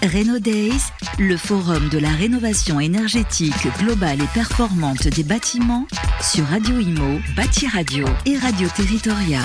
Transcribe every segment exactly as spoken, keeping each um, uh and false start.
Reno Days, le forum de la rénovation énergétique globale et performante des bâtiments sur Radio Imo, Bâti Radio et Radio Territoria.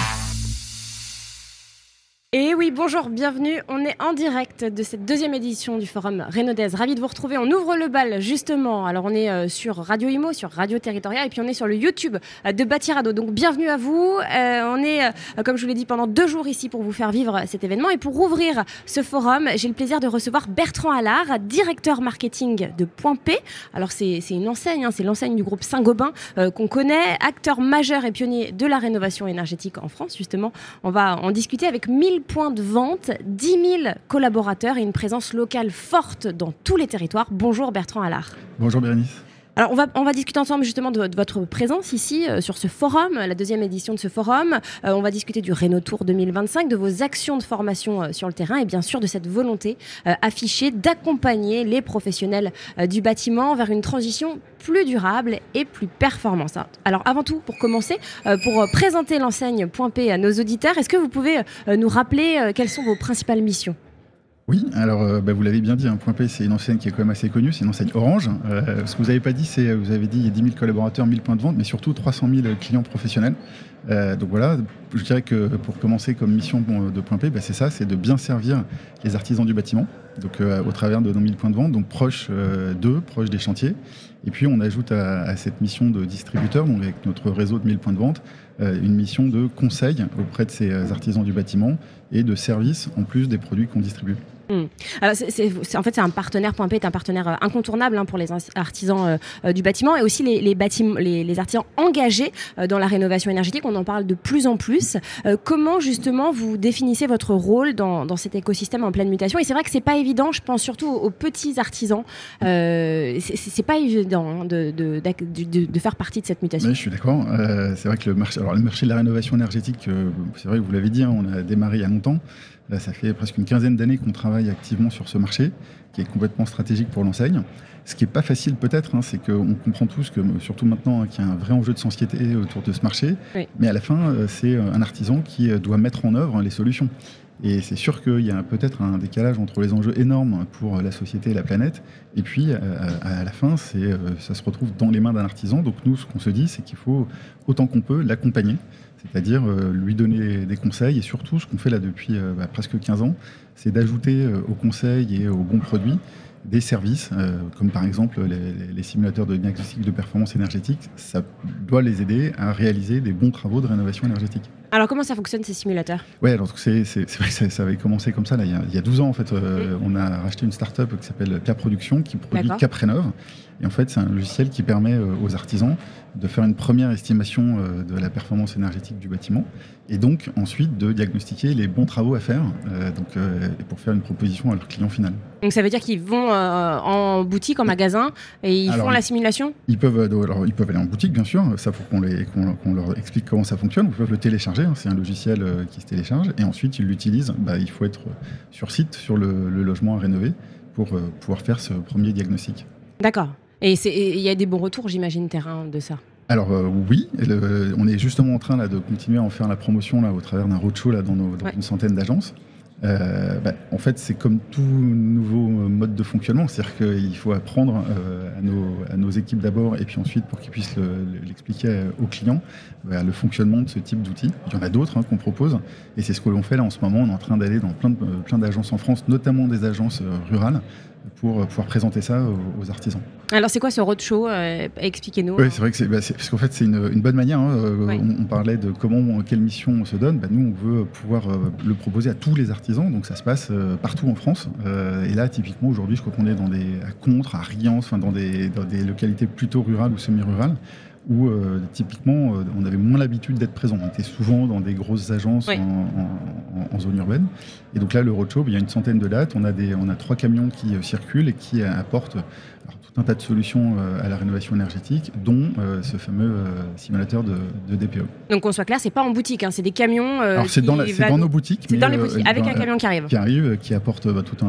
Et oui, bonjour, bienvenue. On est en direct de cette deuxième édition du forum Reno Days. Ravi de vous retrouver. On ouvre le bal, justement. Alors, on est euh, sur Radio Imo, sur Radio Territoria, et puis on est sur le YouTube euh, de Bâti Radio. Donc, bienvenue à vous. Euh, on est, euh, comme je vous l'ai dit, pendant deux jours ici pour vous faire vivre cet événement. Et pour ouvrir ce forum, j'ai le plaisir de recevoir Bertrand Allard, directeur marketing de Point P. Alors, c'est, c'est une enseigne, hein, c'est l'enseigne du groupe Saint-Gobain euh, qu'on connaît, acteur majeur et pionnier de la rénovation énergétique en France, justement. On va en discuter avec mille points de vente, dix mille collaborateurs et une présence locale forte dans tous les territoires. Bonjour Bertrand Allard. Bonjour Bérénice. Alors on va, on va discuter ensemble justement de, de votre présence ici euh, sur ce forum, la deuxième édition de ce forum. Euh, on va discuter du Reno Tour deux mille vingt-cinq, de vos actions de formation euh, sur le terrain et bien sûr de cette volonté euh, affichée d'accompagner les professionnels euh, du bâtiment vers une transition plus durable et plus performante. Alors avant tout, pour commencer, euh, pour présenter l'enseigne Point P à nos auditeurs, est-ce que vous pouvez euh, nous rappeler euh, quelles sont vos principales missions ? Oui, alors euh, bah, vous l'avez bien dit, hein, Point P, c'est une enseigne qui est quand même assez connue, c'est une enseigne Orange. Euh, ce que vous n'avez pas dit, c'est, vous avez dit, il y a dix mille collaborateurs, mille points de vente, mais surtout trois cent mille clients professionnels. Euh, donc voilà, je dirais que pour commencer comme mission de Point P, bah, c'est ça, c'est de bien servir les artisans du bâtiment, donc euh, au travers de nos mille points de vente, donc proches euh, d'eux, proches des chantiers. Et puis on ajoute à, à cette mission de distributeur, donc avec notre réseau de mille points de vente, euh, une mission de conseil auprès de ces artisans du bâtiment et de service en plus des produits qu'on distribue. Mmh. Alors c'est, c'est, c'est, en fait, c'est un partenaire, Point P est un partenaire euh, incontournable hein, pour les artisans euh, du bâtiment et aussi les, les, bâtiments, les, les artisans engagés euh, dans la rénovation énergétique. On en parle de plus en plus. Euh, comment justement vous définissez votre rôle dans, dans cet écosystème en pleine mutation ? Et c'est vrai que c'est pas évident, je pense surtout aux, aux petits artisans. Euh, c'est, c'est pas évident hein, de, de, de, de, de faire partie de cette mutation. Oui, je suis d'accord. Euh, c'est vrai que le marché, alors le marché de la rénovation énergétique, euh, c'est vrai que vous l'avez dit, hein, on a démarré il y a longtemps. Là, ça fait presque une quinzaine d'années qu'on travaille activement sur ce marché, qui est complètement stratégique pour l'enseigne. Ce qui n'est pas facile peut-être, hein, c'est qu'on comprend tous, que, surtout maintenant, hein, qu'il y a un vrai enjeu de sensibilité autour de ce marché. Oui. Mais à la fin, c'est un artisan qui doit mettre en œuvre les solutions. Et c'est sûr qu'il y a peut-être un décalage entre les enjeux énormes pour la société et la planète, et puis à, à la fin, c'est, ça se retrouve dans les mains d'un artisan. Donc nous, ce qu'on se dit, c'est qu'il faut autant qu'on peut l'accompagner, c'est-à-dire euh, lui donner des conseils, et surtout, ce qu'on fait là depuis euh, bah, presque quinze ans, c'est d'ajouter euh, aux conseils et aux bons produits des services, euh, comme par exemple les, les simulateurs de diagnostic de performance énergétique. Ça doit les aider à réaliser des bons travaux de rénovation énergétique. Alors comment ça fonctionne ces simulateurs ? Oui, alors c'est, c'est, c'est vrai que ça, ça avait commencé comme ça là, il, y a, il y a douze ans en fait. Euh, mmh. On a racheté une start-up qui s'appelle Cap Production, qui produit D'accord. Cap Rénov'. Et en fait, c'est un logiciel qui permet euh, aux artisans de faire une première estimation euh, de la performance énergétique du bâtiment et donc ensuite de diagnostiquer les bons travaux à faire euh, donc, euh, pour faire une proposition à leur client final. Donc ça veut dire qu'ils vont euh, en boutique, en magasin et ils alors, font la simulation ? Ils peuvent, alors, ils peuvent aller en boutique bien sûr, ça faut qu'on, les, qu'on, qu'on leur explique comment ça fonctionne. Ils peuvent le télécharger, hein, c'est un logiciel euh, qui se télécharge et ensuite ils l'utilisent. Bah, il faut être sur site sur le, le logement à rénover pour euh, pouvoir faire ce premier diagnostic. D'accord. Et il y a des bons retours, j'imagine, terrain de ça ? Alors euh, oui, le, on est justement en train là, de continuer à en faire la promotion là, au travers d'un roadshow là, dans, nos, dans ouais. une centaine d'agences. Euh, bah, en fait, c'est comme tout nouveau mode de fonctionnement, c'est-à-dire qu'il faut apprendre euh, à, nos, à nos équipes d'abord et puis ensuite pour qu'ils puissent le, l'expliquer aux clients bah, le fonctionnement de ce type d'outils. Il y en a d'autres hein, qu'on propose et c'est ce que l'on fait là en ce moment. On est en train d'aller dans plein, de, plein d'agences en France, notamment des agences euh, rurales, pour pouvoir présenter ça aux, aux artisans. Alors c'est quoi ce roadshow euh, Expliquez-nous. Oui, c'est vrai que c'est, bah, c'est parce qu'en fait c'est une, une bonne manière. Hein, oui. on, on parlait de comment, quelle mission on se donne. Bah, nous, on veut pouvoir euh, le proposer à tous les artisans. Donc ça se passe euh, partout en France. Euh, et là, typiquement aujourd'hui, je crois qu'on est dans des à Contre, à Riance, enfin dans des dans des localités plutôt rurales ou semi-rurales, où euh, typiquement euh, on avait moins l'habitude d'être présent. On était souvent dans des grosses agences oui. en, en, en zone urbaine. Et donc là, le roadshow, il y a une centaine de dates. On a, des, on a trois camions qui euh, circulent et qui euh, apportent alors, tout un tas de solutions euh, à la rénovation énergétique, dont euh, ce fameux euh, simulateur de, de D P E. Donc qu'on soit clair, c'est pas en boutique, hein, c'est des camions. Euh, alors c'est, dans, la, c'est dans nos boutiques. C'est mais, dans les boutiques, avec euh, un camion qui arrive. Qui arrive, qui apporte bah, tout un,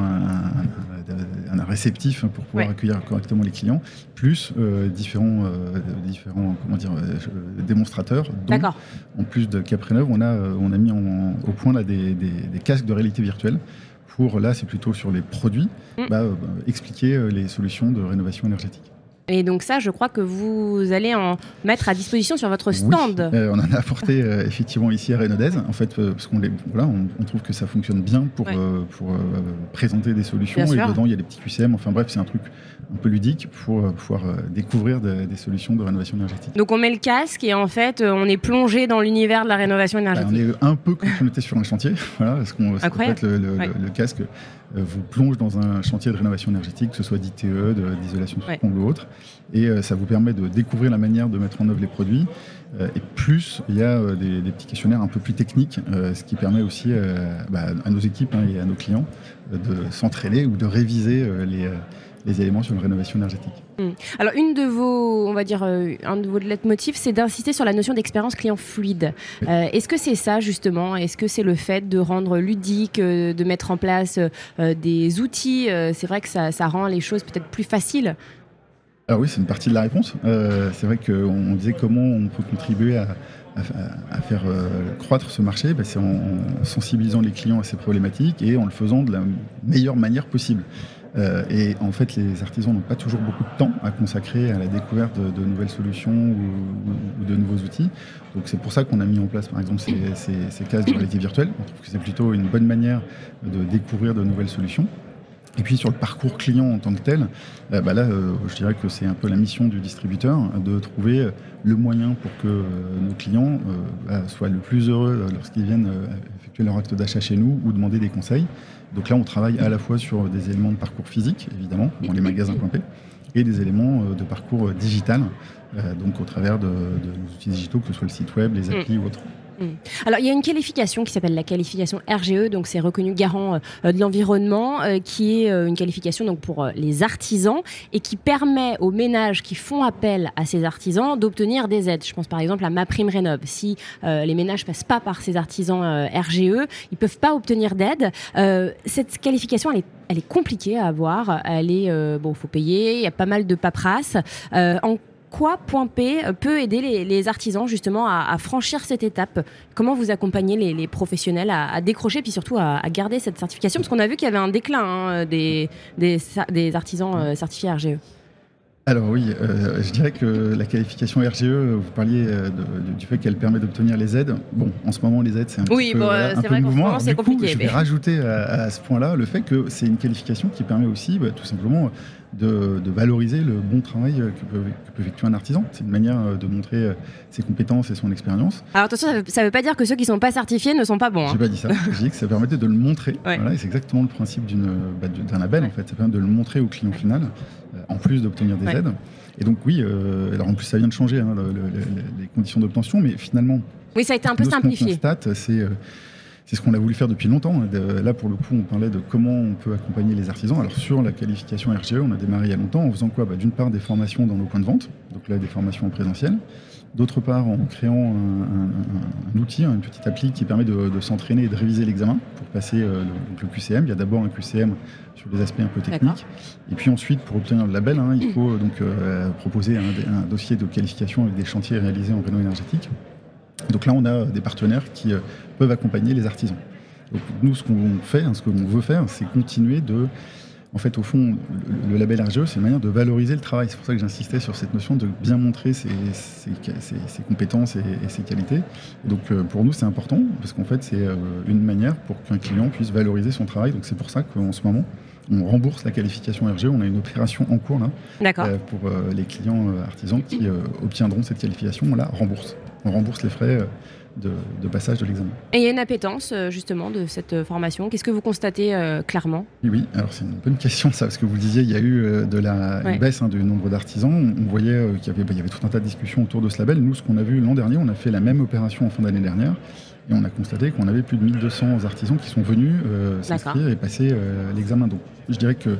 un, un, un réceptif pour pouvoir ouais. accueillir correctement les clients, plus euh, différents, euh, différents comment dire, euh, démonstrateurs. Donc, D'accord. En plus de Cap Rénov', on a, on a mis en, au point là, des, des, des casques de réalité virtuelle pour, là, c'est plutôt sur les produits, mmh. bah, euh, expliquer les solutions de rénovation énergétique. Et donc ça, je crois que vous allez en mettre à disposition sur votre stand. Oui, euh, on en a apporté euh, effectivement ici à Rénodez, en fait, euh, parce qu'on les, voilà, on, on trouve que ça fonctionne bien pour, ouais. euh, pour euh, présenter des solutions. Bien et sûr. Dedans, il y a des petits Q C M. Enfin bref, c'est un truc un peu ludique pour euh, pouvoir euh, découvrir de, des solutions de rénovation énergétique. Donc on met le casque et en fait, on est plongé dans l'univers de la rénovation énergétique. Bah, on est un peu comme si on était sur un chantier. Voilà, parce qu'on, parce qu'en fait, le, le, ouais. le, le casque euh, vous plonge dans un chantier de rénovation énergétique, que ce soit d'I T E, de, d'isolation sous comble ou autre. Et euh, ça vous permet de découvrir la manière de mettre en œuvre les produits. Euh, et plus, il y a euh, des, des petits questionnaires un peu plus techniques, euh, ce qui permet aussi euh, bah, à nos équipes hein, et à nos clients euh, de s'entraîner ou de réviser euh, les, euh, les éléments sur la rénovation énergétique. Mmh. Alors, une de vos, on va dire, euh, un de vos leitmotifs, c'est d'insister sur la notion d'expérience client fluide. Oui. Euh, est-ce que c'est ça, justement ? Est-ce que c'est le fait de rendre ludique, euh, de mettre en place euh, des outils ? euh, C'est vrai que ça, ça rend les choses peut-être plus faciles. Alors oui, c'est une partie de la réponse. Euh, c'est vrai qu'on disait comment on peut contribuer à, à, à faire euh, croître ce marché. Ben c'est en, en sensibilisant les clients à ces problématiques et en le faisant de la meilleure manière possible. Euh, et en fait, les artisans n'ont pas toujours beaucoup de temps à consacrer à la découverte de, de nouvelles solutions ou, ou, ou de nouveaux outils. Donc c'est pour ça qu'on a mis en place, par exemple, ces, ces, ces cases de réalité virtuelle. On trouve que c'est plutôt une bonne manière de découvrir de nouvelles solutions. Et puis sur le parcours client en tant que tel, euh, bah là, euh, je dirais que c'est un peu la mission du distributeur de trouver le moyen pour que euh, nos clients euh, bah, soient le plus heureux lorsqu'ils viennent euh, effectuer leur acte d'achat chez nous ou demander des conseils. Donc là, on travaille à la fois sur des éléments de parcours physique, évidemment, dans les magasins Point P, et des éléments de parcours digital, euh, donc au travers de, de nos outils digitaux, que ce soit le site web, les applis mmh. ou autres. Alors, il y a une qualification qui s'appelle la qualification R G E, donc c'est reconnu garant euh, de l'environnement, euh, qui est euh, une qualification donc, pour euh, les artisans et qui permet aux ménages qui font appel à ces artisans d'obtenir des aides. Je pense par exemple à MaPrimeRénov'. Si euh, les ménages ne passent pas par ces artisans euh, R G E, ils ne peuvent pas obtenir d'aide. Euh, cette qualification, elle est, elle est compliquée à avoir. Elle est, euh, bon, il faut payer, il y a pas mal de paperasse. Euh, en Quoi Point P peut aider les, les artisans justement à, à franchir cette étape ? Comment vous accompagnez les, les professionnels à, à décrocher puis surtout à, à garder cette certification ? Parce qu'on a vu qu'il y avait un déclin hein, des, des, des artisans euh, certifiés R G E. Alors oui, euh, je dirais que la qualification R G E, vous parliez de, de, du fait qu'elle permet d'obtenir les aides. Bon, en ce moment, les aides, c'est un oui, petit peu, bon, voilà, c'est un vrai peu mouvement. Alors, c'est du coup, compliqué. je vais mais... rajouter à, à ce point-là le fait que c'est une qualification qui permet aussi, bah, tout simplement, de, de valoriser le bon travail que peut, que peut effectuer un artisan. C'est une manière de montrer ses compétences et son expérience. Alors attention, ça ne veut pas dire que ceux qui ne sont pas certifiés ne sont pas bons. Hein. J'ai pas dit ça. J'ai dit que ça permettait de le montrer. Ouais. Voilà, et c'est exactement le principe d'une, bah, d'un label, ouais. en fait. Ça permet de le montrer au client final, euh, en plus d'obtenir des ouais. aides. Et donc oui, euh, alors en plus ça vient de changer hein, le, le, les conditions d'obtention, mais finalement, oui, ça a été un peu simplifié. Ce qu'on constate, c'est, euh, c'est ce qu'on a voulu faire depuis longtemps. De, là, pour le coup, on parlait de comment on peut accompagner les artisans. Alors sur la qualification R G E, on a démarré il y a longtemps en faisant quoi ? Bah, d'une part des formations dans nos points de vente, donc là des formations en présentiel. D'autre part, en créant un, un, un outil, une petite appli qui permet de, de s'entraîner et de réviser l'examen pour passer euh, le, donc le Q C M. Il y a d'abord un Q C M sur des aspects un peu techniques. D'accord. Et puis ensuite, pour obtenir le label, hein, il faut donc euh, proposer un, un dossier de qualification avec des chantiers réalisés en réno énergétique. Donc là, on a des partenaires qui euh, peuvent accompagner les artisans. Donc nous, ce qu'on fait, hein, ce qu'on veut faire, c'est continuer de... En fait, au fond, le, le label R G E, c'est une manière de valoriser le travail. C'est pour ça que j'insistais sur cette notion de bien montrer ses, ses, ses, ses compétences et, et ses qualités. Et donc, euh, pour nous, c'est important, parce qu'en fait, c'est euh, une manière pour qu'un client puisse valoriser son travail. Donc, c'est pour ça qu'en ce moment, on rembourse la qualification R G E. On a une opération en cours, là, euh, pour euh, les clients euh, artisans qui euh, obtiendront cette qualification. On la rembourse. On rembourse les frais euh, de, de passage de l'examen. Et il y a une appétence justement de cette formation. Qu'est-ce que vous constatez euh, clairement ? Oui, oui, alors c'est une bonne question ça, parce que vous le disiez, il y a eu euh, de la ouais. une baisse hein, du nombre d'artisans. On voyait euh, qu'il y avait, bah, il y avait tout un tas de discussions autour de ce label. Nous, ce qu'on a vu l'an dernier, on a fait la même opération en fin d'année dernière, et on a constaté qu'on avait plus de mille deux cents artisans qui sont venus euh, s'inscrire et passer euh, l'examen. Donc, je dirais que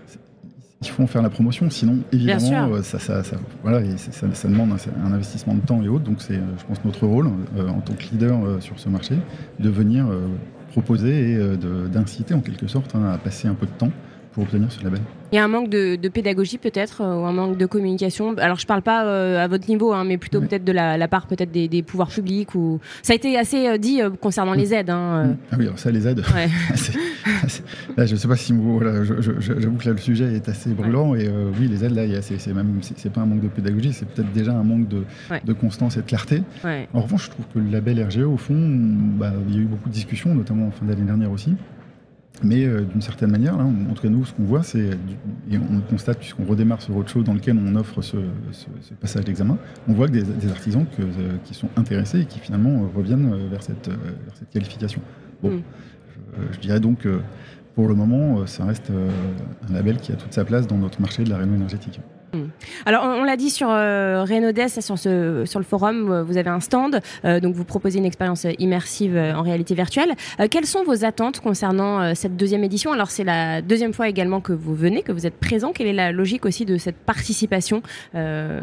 il faut en faire la promotion, sinon évidemment euh, ça, ça, ça, voilà, et ça, ça demande un, un investissement de temps et autres, donc c'est je pense notre rôle euh, en tant que leader euh, sur ce marché de venir euh, proposer et euh, de, d'inciter en quelque sorte hein, à passer un peu de temps pour obtenir ce label. Il y a un manque de, de pédagogie peut-être, euh, ou un manque de communication. Alors je ne parle pas euh, à votre niveau, hein, mais plutôt oui. peut-être de la, la part peut-être des, des pouvoirs publics. Ou... Ça a été assez euh, dit euh, concernant les aides. Hein, euh. Ah oui, alors ça, les aides, ouais. c'est, c'est, là, je ne sais pas si voilà, je, je, j'avoue que là, le sujet est assez brûlant. Ouais. Et euh, oui, les aides, là, c'est, c'est, même, c'est, c'est pas un manque de pédagogie, c'est peut-être déjà un manque de, ouais. de constance et de clarté. Ouais. En revanche, je trouve que le label R G E, au fond, bah, il y a eu beaucoup de discussions, notamment en fin d'année dernière aussi. Mais euh, d'une certaine manière, là, en tout cas nous, ce qu'on voit, c'est, et on le constate puisqu'on redémarre ce roadshow dans lequel on offre ce, ce, ce passage d'examen, on voit que des, des artisans que, euh, qui sont intéressés et qui finalement euh, reviennent vers cette, euh, vers cette qualification. Bon, mmh. je, je dirais donc, euh, pour le moment, ça reste euh, un label qui a toute sa place dans notre marché de la réno énergétique. Alors on, on l'a dit sur euh, Rénodes, sur, ce, sur le forum, vous avez un stand, euh, donc vous proposez une expérience immersive euh, en réalité virtuelle. Euh, quelles sont vos attentes concernant euh, cette deuxième édition ? Alors c'est la deuxième fois également que vous venez, que vous êtes présent. Quelle est la logique aussi de cette participation euh,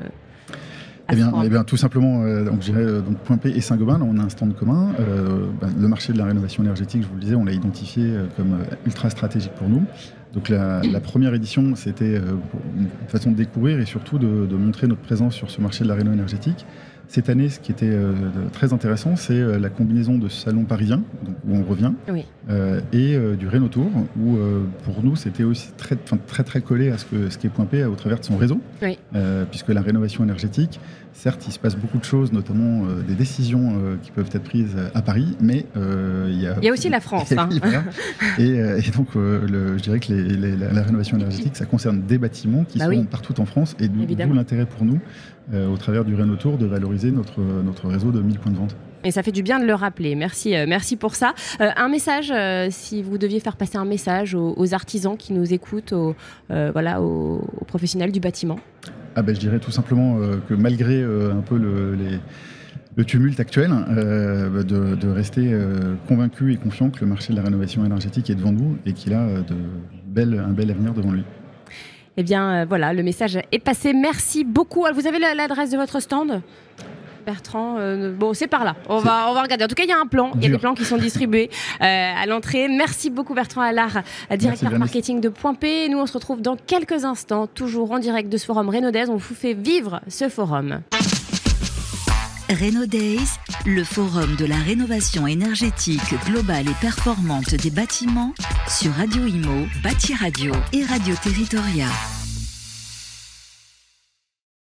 Eh bien, eh bien, tout simplement, euh, donc, je dirais, euh, donc, Point P et Saint-Gobain, là, on a un stand commun. Euh, ben, le marché de la rénovation énergétique, je vous le disais, on l'a identifié euh, comme euh, ultra stratégique pour nous. Donc la, la première édition, c'était euh, une façon de découvrir et surtout de, de montrer notre présence sur ce marché de la réno énergétique. Cette année, ce qui était euh, très intéressant, c'est euh, la combinaison de ce salon parisien, donc, où on revient, oui. euh, et euh, du Rénotour, où euh, pour nous, c'était aussi très, très, très collé à ce, que, ce qui est Point P au travers de son réseau, oui. euh, puisque la rénovation énergétique, certes, il se passe beaucoup de choses, notamment euh, des décisions euh, qui peuvent être prises à Paris, mais euh, il y a... Il y a aussi la France. Et, hein. voilà. et, euh, et donc, euh, le, je dirais que les, les, la, la rénovation énergétique, ça concerne des bâtiments qui bah sont oui. partout en France, et d'où, d'où l'intérêt pour nous, euh, au travers du Rénotour, de valoriser notre, notre réseau de mille points de vente. Et ça fait du bien de le rappeler. Merci, euh, merci pour ça. Euh, un message, euh, si vous deviez faire passer un message aux, aux artisans qui nous écoutent, aux, euh, voilà, aux, aux professionnels du bâtiment. Ah ben, je dirais tout simplement euh, que malgré euh, un peu le, les, le tumulte actuel, euh, de, de rester euh, convaincu et confiant que le marché de la rénovation énergétique est devant nous et qu'il a euh, de belles, un bel avenir devant lui. Eh bien, euh, voilà, le message est passé. Merci beaucoup. Vous avez l'adresse de votre stand ? Bertrand, euh, bon, c'est par là. On va, on va regarder. En tout cas, il y a un plan. Il y a des plans qui sont distribués euh, à l'entrée. Merci beaucoup, Bertrand Allard, directeur Merci, marketing de Point P. Nous, on se retrouve dans quelques instants, toujours en direct de ce forum Rénodes. On vous fait vivre ce forum. Rénodays, le forum de la rénovation énergétique globale et performante des bâtiments sur Radio Imo, Bâti Radio et Radio Territoria.